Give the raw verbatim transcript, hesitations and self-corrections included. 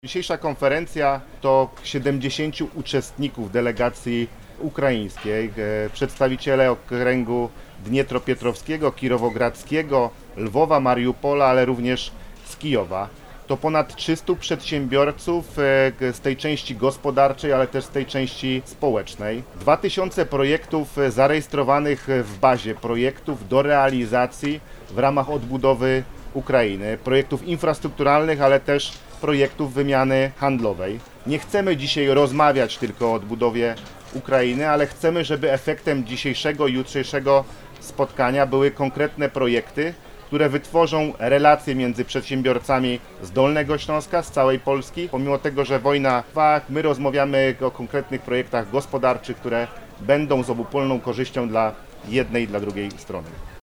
Dzisiejsza konferencja to siedemdziesięciu uczestników delegacji ukraińskiej, przedstawiciele okręgu Dniepropietrowskiego, Kirowogradzkiego, Lwowa, Mariupola, ale również z Kijowa. To ponad trzystu przedsiębiorców z tej części gospodarczej, ale też z tej części społecznej. dwa tysiące projektów zarejestrowanych w bazie projektów do realizacji w ramach odbudowy Ukrainy, projektów infrastrukturalnych, ale też projektów wymiany handlowej. Nie chcemy dzisiaj rozmawiać tylko o odbudowie Ukrainy, ale chcemy, żeby efektem dzisiejszego i jutrzejszego spotkania były konkretne projekty, które wytworzą relacje między przedsiębiorcami z Dolnego Śląska, z całej Polski. Pomimo tego, że wojna trwa, my rozmawiamy o konkretnych projektach gospodarczych, które będą z obopólną korzyścią dla jednej i dla drugiej strony.